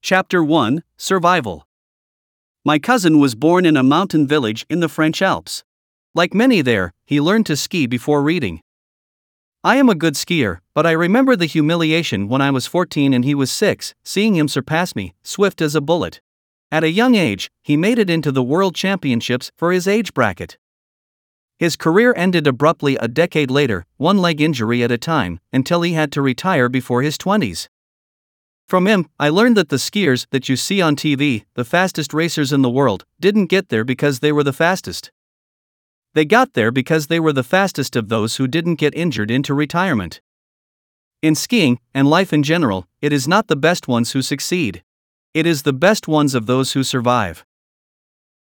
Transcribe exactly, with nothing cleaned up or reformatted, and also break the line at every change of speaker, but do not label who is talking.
Chapter one Survival. My cousin was born in a mountain village in the French Alps. Like many there, he learned to ski before reading. I am a good skier, but I remember the humiliation when I was fourteen and he was six, seeing him surpass me, swift as a bullet. At a young age, he made it into the World Championships for his age bracket. His career ended abruptly a decade later, one leg injury at a time, until he had to retire before his twenties. From him, I learned that the skiers that you see on T V, the fastest racers in the world, didn't get there because they were the fastest. They got there because they were the fastest of those who didn't get injured into retirement. In skiing, and life in general, it is not the best ones who succeed. It is the best ones of those who survive.